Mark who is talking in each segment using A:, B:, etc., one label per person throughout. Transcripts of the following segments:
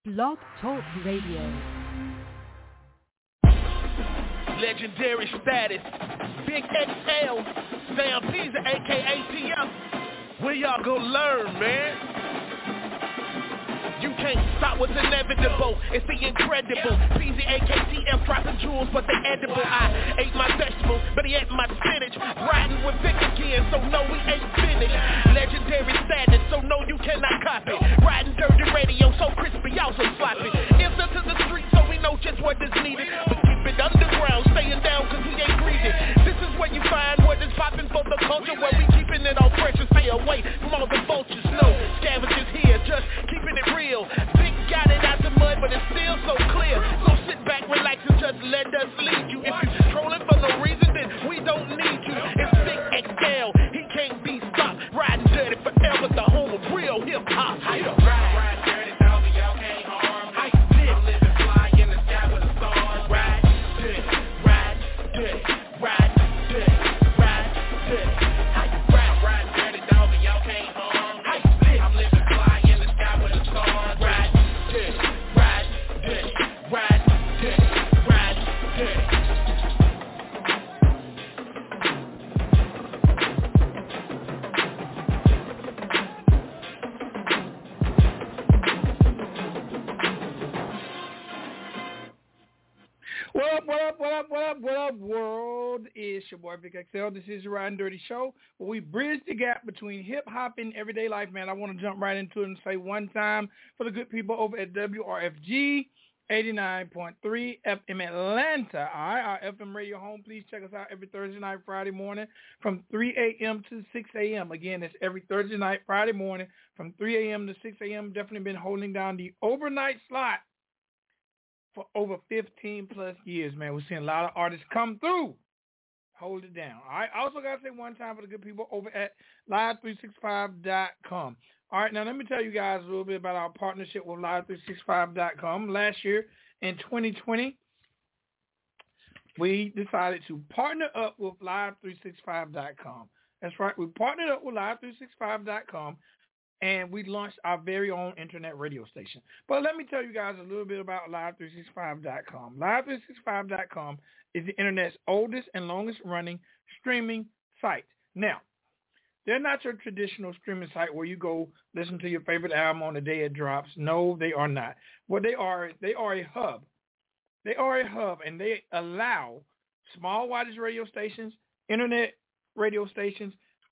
A: Blog Talk Radio.
B: Legendary status. Big XL. Sam Pisa, a.k.a. TM. Where y'all gonna learn, man? You can't stop what's inevitable. It's the incredible. PZAKTF dropping jewels, but they edible. I ate my vegetables, but he ate my spinach. Riding with Vic again, so no, we ain't finished. Legendary status, so no, you cannot copy. Riding dirty radio, so crispy, also sloppy. It's up to the street, so we know just what is needed. But keep it underground, staying down, cause we ain't greedy. This is where you find what is popping for the culture, where we keeping it all fresh and stay away from all the vultures. No scavengers here, just keeping it real. Big got it out the mud, but it's still so clear. So sit back, relax, and just let us lead you. If you trolling for no reason, then we don't need you. It's Big XL, he can't be stopped. Riding dirty forever, the home of real hip hop. Ride dirty, dog, y'all can't harm me. I'm living fly in the sky with the stars. Ride dirty, ride dirty, ride dirty, ride dirty. Ride dirty, dog, y'all can't harm me. I'm living fly in the sky with the stars.
C: What up, world? It's your boy, Big XL. This is your Riding Dirty Show, where we bridge the gap between hip-hop and everyday life, man. I want to jump right into it and say one time for the good people over at WRFG 89.3 FM Atlanta. All right, our FM radio home. Please check us out every Thursday night, Friday morning from 3 a.m. to 6 a.m. Again, it's every Thursday night, Friday morning from 3 a.m. to 6 a.m. Definitely been holding down the overnight slot for over 15 plus years, man. We're seeing a lot of artists come through. Hold it down. All right. I also got to say one time for the good people over at live365.com. All right. Now, let me tell you guys a little bit about our partnership with live365.com. Last year in 2020, we decided to partner up with live365.com. That's right. We partnered up with live365.com. And we launched our very own internet radio station. But let me tell you guys a little bit about Live365.com. Live365.com is the internet's oldest and longest running streaming site. Now, they're not your traditional streaming site where you go listen to your favorite album on the day it drops. No, they are not. What they are a hub. They are a hub, and they allow small wattage radio stations, internet radio stations,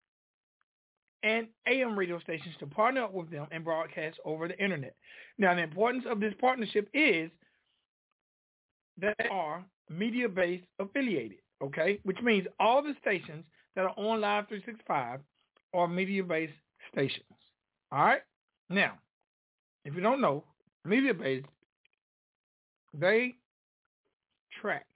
C: and AM radio stations to partner up with them and broadcast over the internet. Now, the importance of this partnership is that they are media-based affiliated, okay? Which means all the stations that are on Live 365 are media-based stations, all right? Now, if you don't know, media-based, they track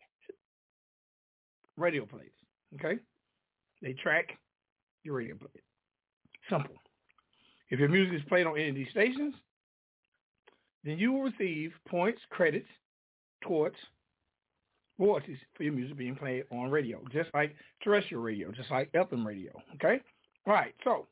C: radio plays, okay? They track your radio plays. Simple. If your music is played on any of these stations, then you will receive points, credits towards royalties for your music being played on radio, just like terrestrial radio, just like FM radio, okay? All right, so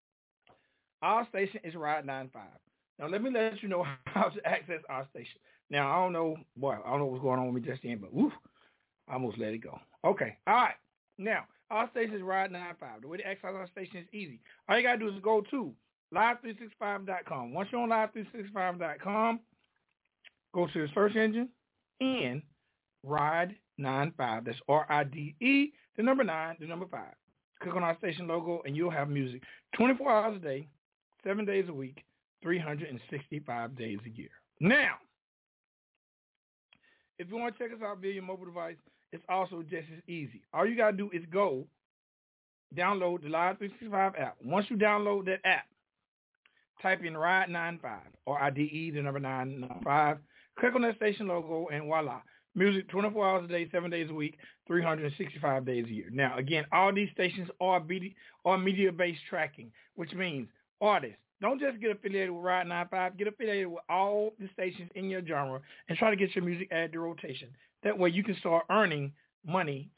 C: our station is Ride 95. Now, let me let you know how to access our station. Now, I don't know what's going on with me just then, but woof, I almost let it go. Okay, all right. Now, our station is Ride 95. The way to access our station is easy. All you got to do is go to live365.com. Once you're on live365.com, go to the search engine and Ride 95. That's RIDE, the number 9, the number 5. Click on our station logo, and you'll have music 24 hours a day, 7 days a week, 365 days a year. Now, if you want to check us out via your mobile device, it's also just as easy. All you got to do is go download the Live 365 app. Once you download that app, type in Ride 95 or IDE, the number 9, number 5. Click on that station logo, and voila. Music 24 hours a day, 7 days a week, 365 days a year. Now, again, all these stations are media-based tracking, which means artists, don't just get affiliated with Ride 95. Get affiliated with all the stations in your genre and try to get your music added to rotation. That way you can start earning money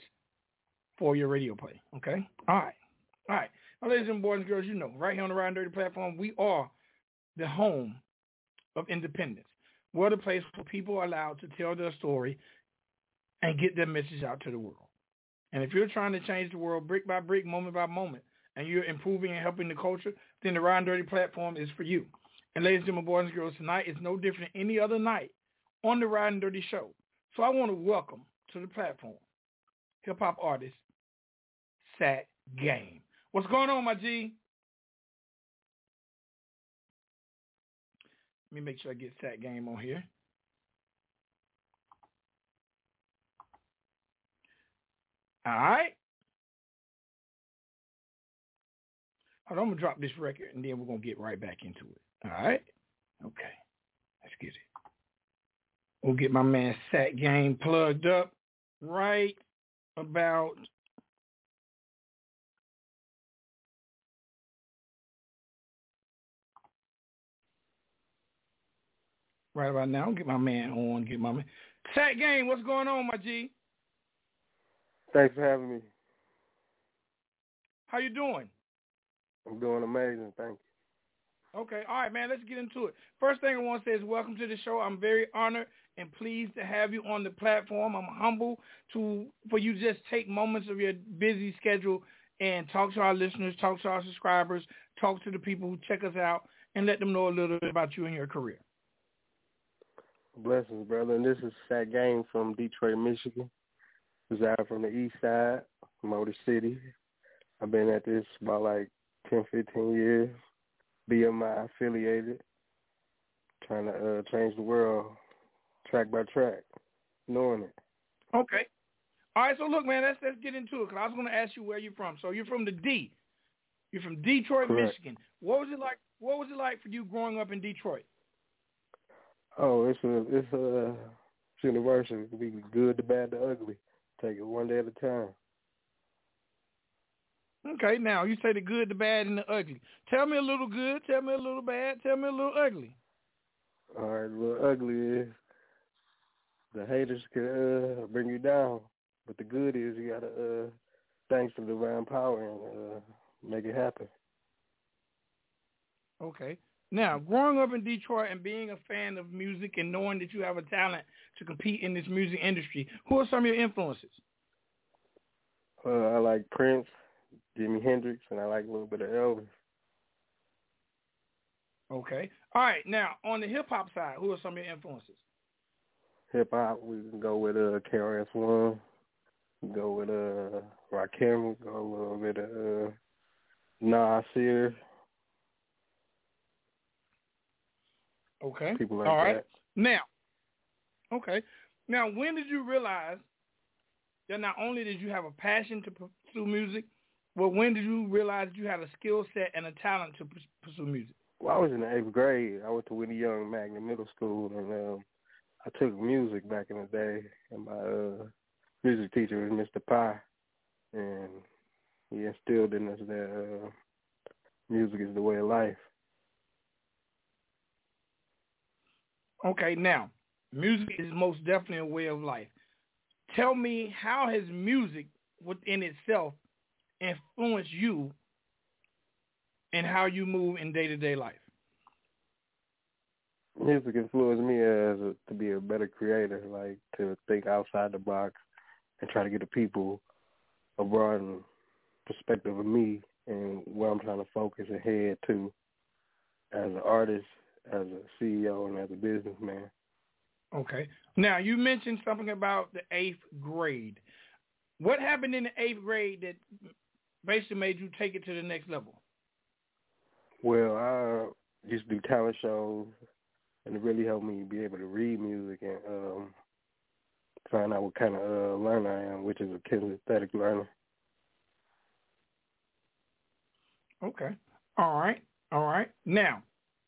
C: for your radio play. Okay? All right. Now, ladies and boys and girls, you know, right here on the Ride Dirty platform, we are the home of independence. What a place where people are allowed to tell their story and get their message out to the world. And if you're trying to change the world brick by brick, moment by moment, and you're improving and helping the culture, then the Ride Dirty platform is for you. And ladies and gentlemen, boys and girls, tonight is no different than any other night on the Ride Dirty show. So I want to welcome to the platform hip-hop artist, Sat Game. What's going on, my G? Let me make sure I get Sat Game on here. All right. Hold on, I'm going to drop this record, and then we're going to get right back into it. All right? Okay. Let's get it. We'll get my man Sat Game plugged up right about now. Get my man on. Sat Game, what's going on, my G?
D: Thanks for having me.
C: How you doing?
D: I'm doing amazing, thank you.
C: Okay, all right, man, let's get into it. First thing I want to say is welcome to the show. I'm very honored and pleased to have you on the platform. I'm humble for you to just take moments of your busy schedule and talk to our listeners, talk to our subscribers, talk to the people who check us out, and let them know a little bit about you and your career.
D: Blessings, brother. And this is Sat Game from Detroit, Michigan. Reside from the east side, Motor City. I've been at this about like 10, 15 years. BMI affiliated. Trying to change the world track by track. Knowing it.
C: Okay. All right, so look, man, let's get into it, because I was going to ask you where you're from. So you're from the D. You're from Detroit,
D: Correct.
C: Michigan. What was it like for you growing up in Detroit?
D: Oh, it's universal. It can be good, the bad, the ugly. Take it one day at a time.
C: Okay, now you say the good, the bad, and the ugly. Tell me a little good, tell me a little bad, tell me a little ugly.
D: All right, the little ugly is the haters can bring you down, but the good is you gotta thanks to divine power and make it happen.
C: Okay. Now, growing up in Detroit and being a fan of music and knowing that you have a talent to compete in this music industry, who are some of your influences?
D: I like Prince, Jimi Hendrix, and I like a little bit of Elvis.
C: Okay. All right. Now, on the hip-hop side, who are some of your influences?
D: Hip-hop, we can go with KRS-One, we can go with Rakim, we can go a little bit of Nasir.
C: Okay.
D: People like
C: all right.
D: that.
C: Now, when did you realize that not only did you have a passion to pursue music, but when did you realize you had a skill set and a talent to pursue music?
D: Well, I was in the 8th grade. I went to Whitney Young Magnet Middle School, and I took music back in the day, and my music teacher was Mr. Pye, and he instilled in us that music is the way of life.
C: Okay, now, music is most definitely a way of life. Tell me, how has music within itself influenced you and how you move in day-to-day life?
D: Music influenced me to be a better creator, like to think outside the box and try to get the people a broader perspective of me and where I'm trying to focus and head to as an artist, as a CEO, and as a businessman.
C: Okay. Now, you mentioned something about the 8th grade. What happened in the 8th grade that basically made you take it to the next level?
D: Well, I used to do talent shows, and it really helped me be able to read music and find out what kind of learner I am, which is a kinesthetic learner.
C: Okay. All right. Now,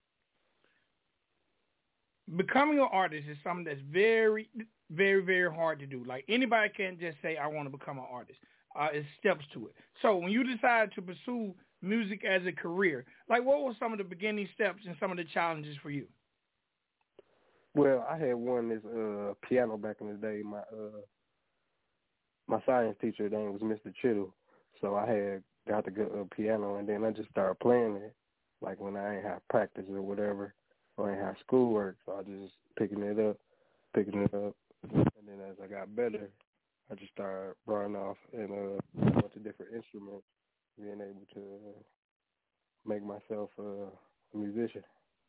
C: becoming an artist is something that's very, very, very hard to do. Like, anybody can't just say, I want to become an artist. It's steps to it. So when you decided to pursue music as a career, like, what were some of the beginning steps and some of the challenges for you?
D: Well, I had won this piano back in the day. My science teacher, his name was Mr. Chittle. So I had got the piano, and then I just started playing it, like when I ain't have practice or whatever. I ain't have schoolwork, so I just picking it up, and then as I got better, I just started running off and a bunch of different instruments, being able to make myself a musician.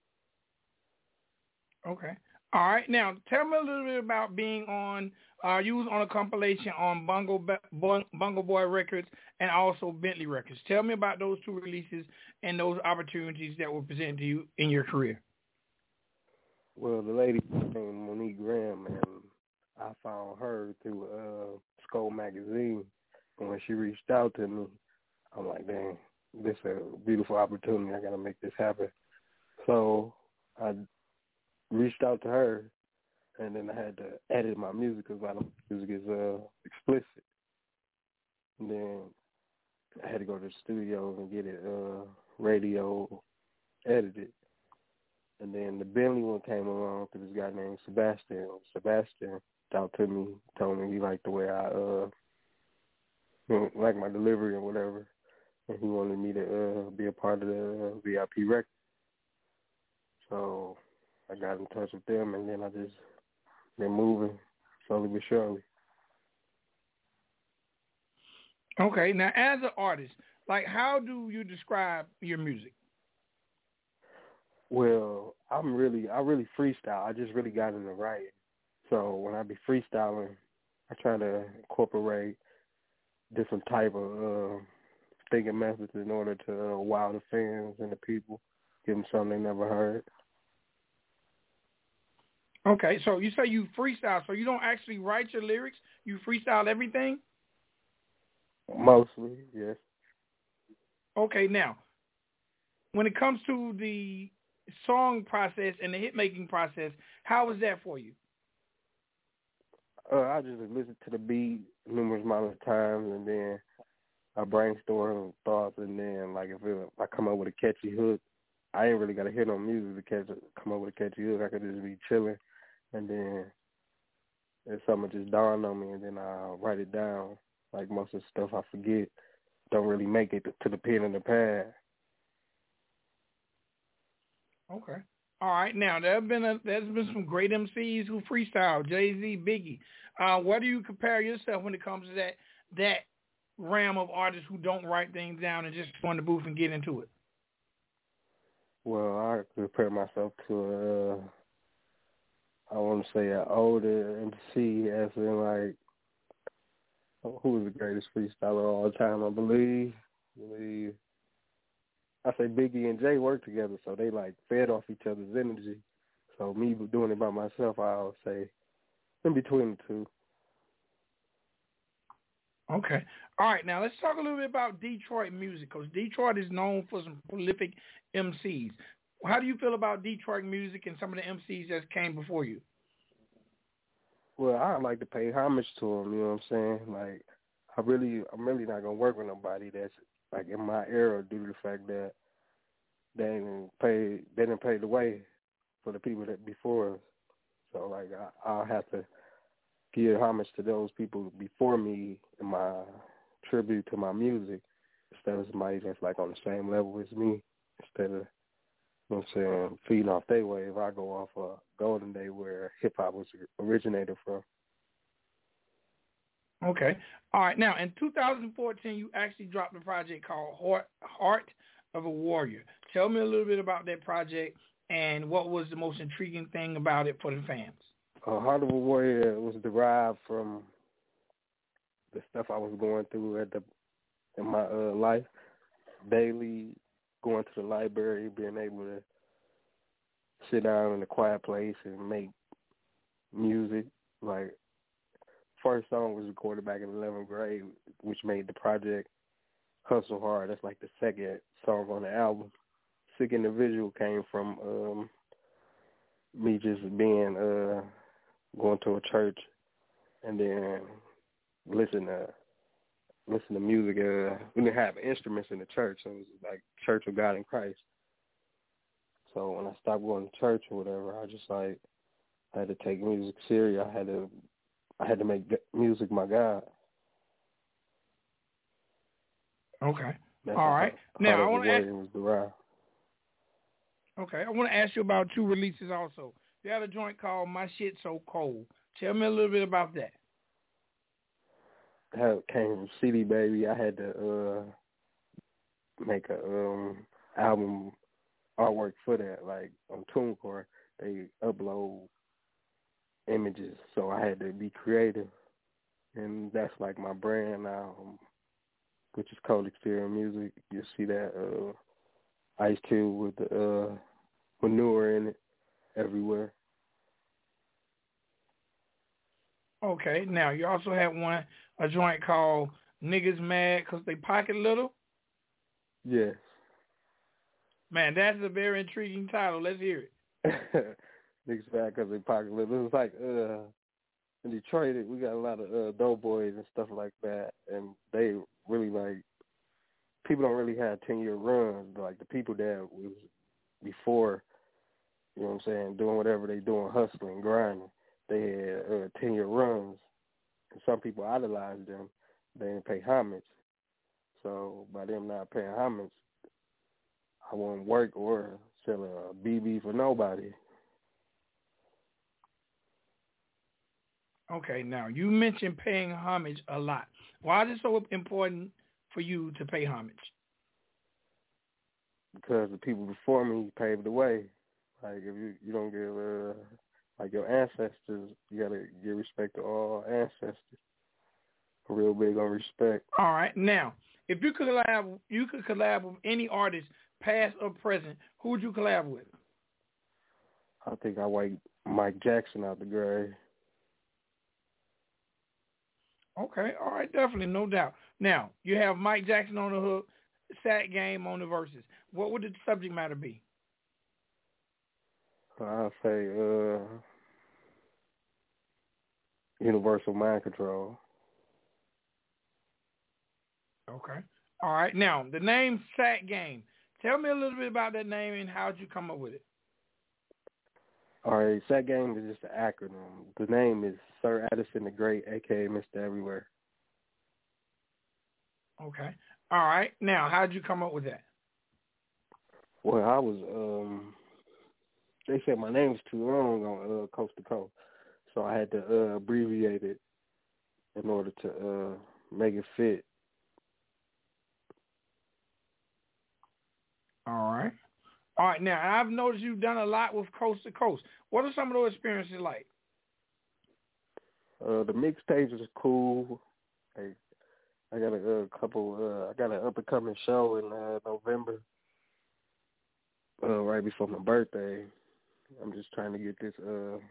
C: Okay. All right. Now, tell me a little bit about being on. You was on a compilation on Bungle Boy Records and also Bentley Records. Tell me about those two releases and those opportunities that were presented to you in your career.
D: Well, the lady named Monique Graham, and I found her through Skull Magazine. And when she reached out to me, I'm like, dang, this is a beautiful opportunity. I got to make this happen. So I reached out to her, and then I had to edit my music because a lot of music is explicit. And then I had to go to the studio and get it radio edited. And then the Bentley one came along through this guy named Sebastian. Sebastian talked to me, told me he liked the way I like my delivery or whatever, and he wanted me to be a part of the VIP record. So I got in touch with them, and then I just been moving slowly but surely.
C: Okay. Now, as an artist, like, how do you describe your music?
D: Well, I really freestyle. I just really got into writing. So when I be freestyling, I try to incorporate different type of thinking methods in order to wow the fans and the people, give them something they never heard.
C: Okay, so you say you freestyle, so you don't actually write your lyrics? You freestyle everything?
D: Mostly, yes.
C: Okay, now, when it comes to the song process and the hit-making process, how is that for you?
D: I just listen to the beat numerous amount of times, and then I brainstorm thoughts, and then, like, if I come up with a catchy hook, I ain't really got to hear no music to come up with a catchy hook. I could just be chilling, and then if something just dawned on me, and then I'll write it down. Like, most of the stuff I forget don't really make it to the pen and the pad.
C: Okay. All right. Now, there's been some great MCs who freestyle, Jay-Z, Biggie. What do you compare yourself when it comes to that realm of artists who don't write things down and just go in the booth and get into it?
D: Well, I compare myself to, I want to say an older MC, as in, like, who is the greatest freestyler of all time, I believe. I say Biggie and Jay work together, so they, like, fed off each other's energy. So me doing it by myself, I'll say in between the two.
C: Okay. All right. Now, let's talk a little bit about Detroit music, because Detroit is known for some prolific MCs. How do you feel about Detroit music and some of the MCs that came before you?
D: Well, I like to pay homage to them, you know what I'm saying? Like, I'm really not going to work with nobody that's, like, in my era, due to the fact that they didn't pay the way for the people that before us. So, like, I'll have to give homage to those people before me in my tribute to my music, instead of somebody that's, like, on the same level as me, instead of, you know what I'm saying, feeding off their wave. I go off a golden day where hip-hop was originated from.
C: Okay. All right. Now, in 2014, you actually dropped a project called Heart of a Warrior. Tell me a little bit about that project and what was the most intriguing thing about it for the fans.
D: Heart of a Warrior was derived from the stuff I was going through in my life, daily going to the library, being able to sit down in a quiet place and make music. Like, first song was recorded back in 11th grade, which made the project Hustle Hard. That's like the second song on the album. Sick Individual came from me just being going to a church and then listen to music. We didn't have instruments in the church, so it was like Church of God in Christ. So when I stopped going to church or whatever, I just like had to take music serious. I had to make music my God.
C: Okay.
D: That's
C: all right. Now I want to ask.
D: Was derived.
C: Okay, I want to ask you about 2 releases also. You had a joint called My Shit So Cold. Tell me a little bit about that.
D: That came from CD Baby. I had to make a album artwork for that. Like on TuneCore, they upload images, so I had to be creative, and that's like my brand now, which is Cold Exterior Music. You see that Ice Cube with the manure in it everywhere.
C: Okay, now you also had a joint called Niggas Mad Because They Pocket Little.
D: Yes.
C: Man, that's a very intriguing title. Let's hear it.
D: Niggas Mad Because They Pocket Little. It was like in Detroit, we got a lot of doughboys and stuff like that, and they really like, people don't really have 10-year runs, but like the people that was before, you know what I'm saying, doing whatever they doing, hustling, grinding, they had 10-year runs, and some people idolized them. They didn't pay homage. So by them not paying homage, I won't work or sell a BB for nobody.
C: Okay, now you mentioned paying homage a lot. Why is it so important for you to pay homage?
D: Because the people before me paved the way. Like if you don't give like your ancestors, you gotta give respect to all ancestors. Real big on respect.
C: All right, now if you could collab with any artist, past or present, who would you collab with?
D: I think I wipe Mike Jackson out the grave.
C: Okay, all right, definitely, no doubt. Now, you have Mike Jackson on the hook, Sat Game on the verses. What would the subject matter be?
D: I'll say universal mind control.
C: Okay. All right, now, the name Sat Game. Tell me a little bit about that name and how did you come up with it?
D: All right, Sat Game is just an acronym. The name is Sir Addison the Great, a.k.a. Mr. Everywhere.
C: Okay. All right. Now, how did you come up with that?
D: Well, I was, they said my name was too long on Coast to Coast, so I had to abbreviate it in order to make it fit.
C: All right. All right. Now, I've noticed you've done a lot with Coast to Coast. What are some of those experiences like?
D: The mixtapes is cool. I got a couple. I got an up and coming show in November, right before my birthday. I'm just trying to get this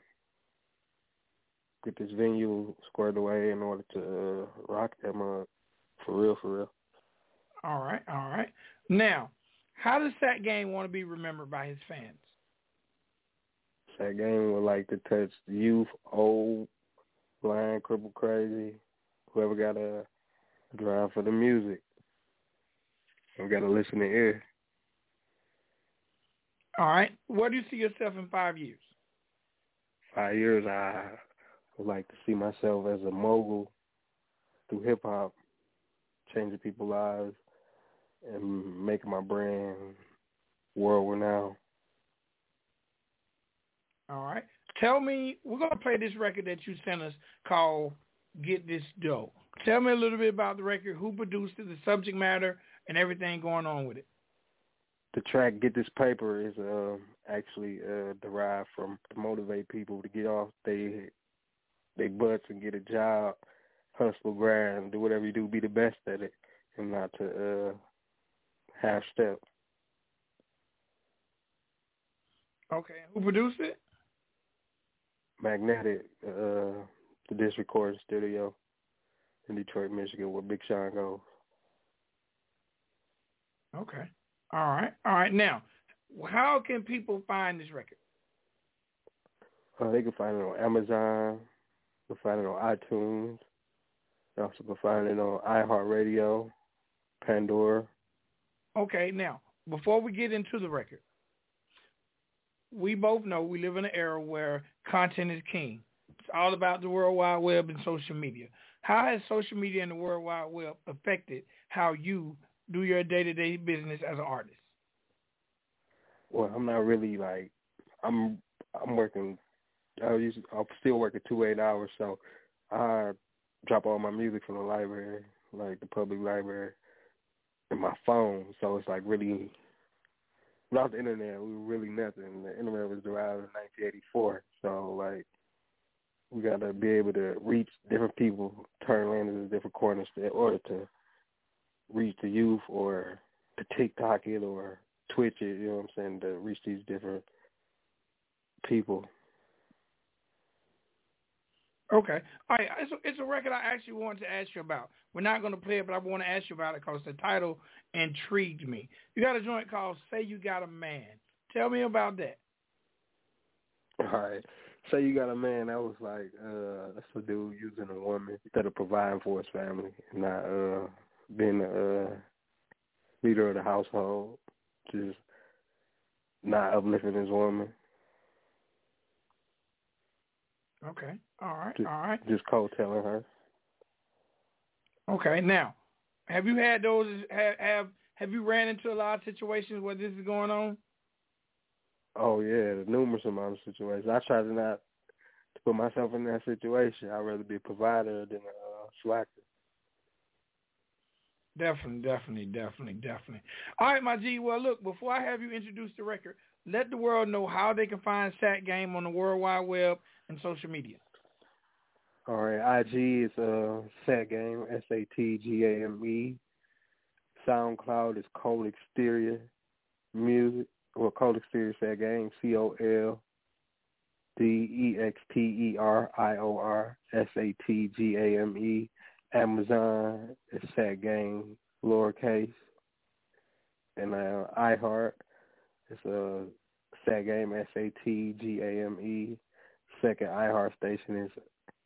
D: venue squared away in order to rock that mug for real, for real.
C: All right. All right. Now, how does Sat Game want to be remembered by his fans?
D: Sat Game would like to touch the youth, old, blind, crippled, crazy, whoever got a drive for the music. I've got to listen to ear.
C: All right. Where do you see yourself in 5 years?
D: 5 years, I would like to see myself as a mogul through hip-hop, changing people's lives and making my brand world-renowned.
C: All right. Tell me, we're going to play this record that you sent us called Get This Dough. Tell me a little bit about the record, who produced it, the subject matter, and everything going on with it.
D: The track Get This Paper is actually derived from to motivate people to get off they butts and get a job, hustle, grind, do whatever you do, be the best at it, and not to half step.
C: Okay. Who produced it?
D: Magnetic, the Disc Recording Studio in Detroit, Michigan, where Big Sean goes.
C: Okay. All right. All right. Now, how can people find this record?
D: They can find it on Amazon. They can find it on iTunes. They also can find it on iHeartRadio, Pandora.
C: Okay. Now, before we get into the record, we both know we live in an era where content is king. It's all about the World Wide Web and social media. How has social media and the World Wide Web affected how you do your day-to-day business as an artist?
D: Well, I'm not really like I'm working. I'm still working 2 8-hours, so I drop all my music from the library, like the public library, and my phone. So it's like really without the internet, we were really nothing. The internet was derived in 1984, so like we gotta be able to reach different people, turn land into different corners in order to reach the youth or to TikTok it or Twitch it, you know what I'm saying, to reach these different people.
C: Okay. All right. It's a record I actually wanted to ask you about. We're not going to play it, but I want to ask you about it because the title intrigued me. You got a joint called Say You Got a Man. Tell me about that.
D: All right. Say You Got a Man, that was like, that's a dude using a woman instead of providing for his family, not being the leader of the household, just not uplifting his woman.
C: Okay. All right.
D: Just coattailing her.
C: Okay. Now, have you had those? Have you ran into a lot of situations where this is going on?
D: Oh yeah, numerous amount of situations. I try to not to put myself in that situation. I'd rather be a provider than a slacker.
C: Definitely. All right, my G. Well, look, before I have you introduce the record, let the world know how they can find Sat Game on the World Wide Web and social media.
D: All right, IG is Sat Game, SATGAME. SoundCloud is Cold Exterior Music, or Cold Exterior Sat Game, COLDEXTERIOR SATGAME. Amazon is Sat Game, lowercase. And iHeart is Sat Game, SATGAME. Second iHeart station is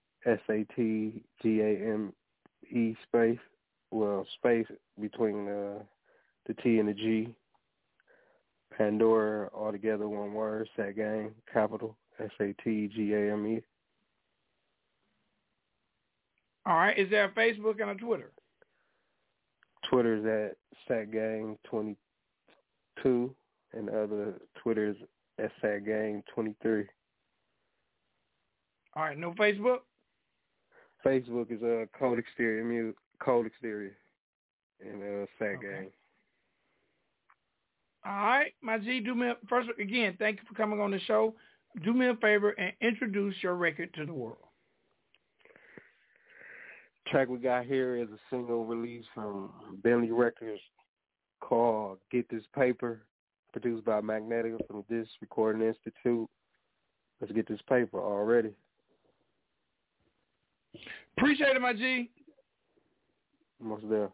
D: SATGAME space. Well, space between the T and the G. Pandora, all together one word, Sat Game, capital, SATGAME.
C: All right. Is there a Facebook and a Twitter?
D: Twitter's at SatGame22, and the other Twitter's at SatGame23.
C: All right. No Facebook?
D: Facebook is Cold Exterior and Sat Game.
C: All right, my G, first again, thank you for coming on the show. Do me a favor and introduce your record to the world.
D: The track we got here is a single release from Bentley Records called Get This Paper, produced by Magnetica from This Recording Institute. Let's get this paper already.
C: Appreciate it, my G.
D: Almost there.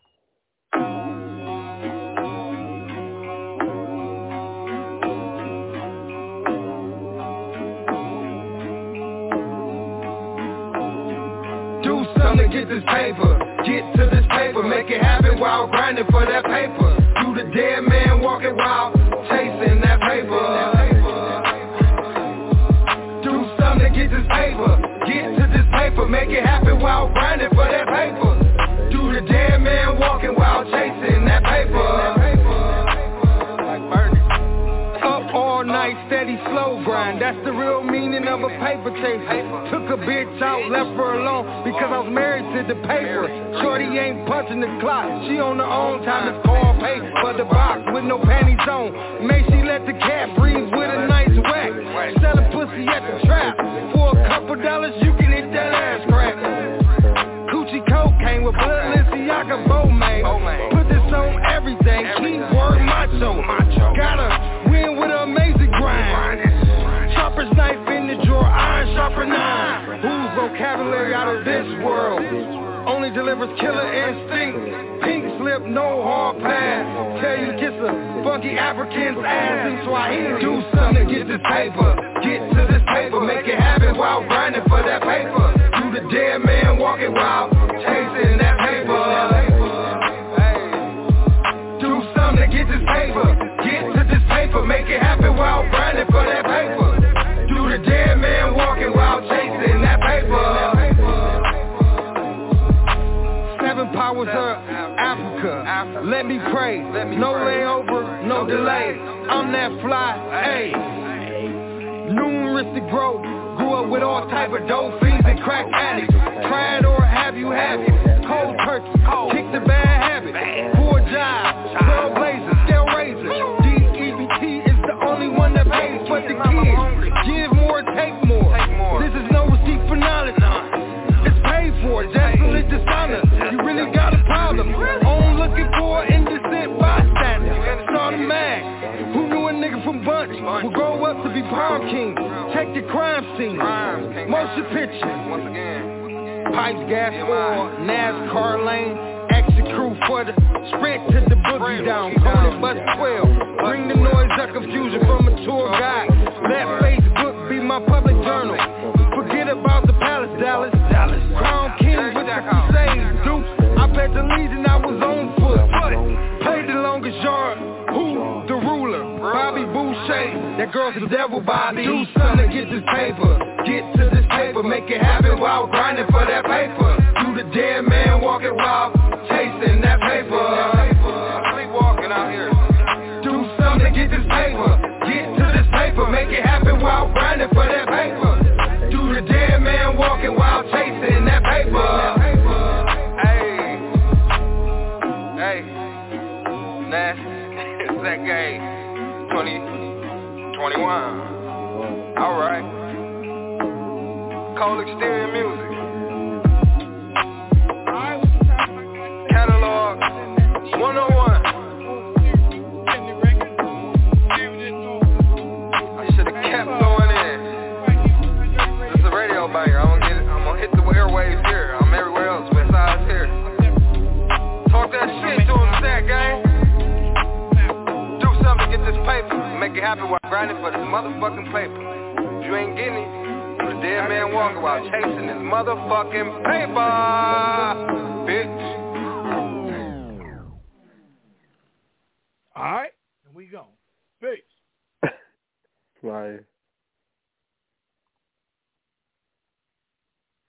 E: Do something to get this paper. Get to this paper. Make it happen while grinding for that paper. Do the dead man walking while chasing that paper. Do something to get this paper. Get to this paper. Make it happen while grinding for that paper. Do the dead man walking while chasing that paper. Up all night, steady, slow grind. That's the real meaning of a paper chaser. Took a bitch out, left her alone because I was married to the paper. Shorty ain't punching the clock. She on her own time. It's called pay for the box with no panties on. May she let the cat breathe with a nice whack. Selling pussy at the trap. For a couple dollars, you can hit that ass crack. Coochie cocaine with Balenciaga Bowman. Put this on everything. Keyword macho. Gotta win with an amazing grind. Sharper's knife in the drawer, iron sharper nine. Whose vocabulary out of this world? Only delivers killer instinct. Pink slip, no hard pass. Tell you to kiss a funky African's ass in Swahili. Do something to get this paper. Get to this paper. Make it happen while grinding for that paper. Do the dead man walking while chasing that paper. Do something to get this paper. Get to this paper. Make it happen while grinding for that paper. Do the dead man walking while chasing that paper. 7 powers of Africa. Let me pray. No layover, no delay. I'm that fly, ayy. Numerous to grow. Grew up with all type of dope fiends and crack addicts. Try it or have you have it. Cold turkey, kick the bad habit. Poor job, trailblazer, scale razor. DEBT is the only one that pays for the kids. Give more, take more. This is no receipt for knowledge. It's paid for, desolate dishonor. You really got a problem. Only looking for innocent bystander. Start a mag. Who knew a nigga from Bunch would grow up to be prom king? Check the crime scene. Motion picture. Pipes, gas, oil, NASCAR lane. Action crew for the sprint to the boogie down. Call it bus 12. Bring the noise of confusion from a tour guide. Let Facebook be my public journal. Forget about the palace, Dallas. Crown King with the Crusades. Deuce, I bet the Legion I was on foot. Played the longest yard. Who? The ruler. Bobby Boucher. That girl's the devil, Bobby. Do something to get this paper. Get to this paper. Make it happen while grinding for that paper. You the dead man walking while chasing that paper. Sleepwalking out here. Do something to get this paper. Get to this paper. Make it happen while grinding for that paper. Do the dead man walking while chasing that paper. Hey, Nash, it's that game. 2021. Alright. Cold exterior music. Catalog 101. I should have kept going in. This is a radio banger. I'm gonna hit the airwaves here. I'm everywhere else besides here. Talk that shit to him, that gang. Do something to get this paper. Make it happen while grinding for this motherfucking paper. If you ain't getting it, the dead man walking while chasing this motherfucking paper, bitch.
C: All right, here we go. Peace.
D: Right.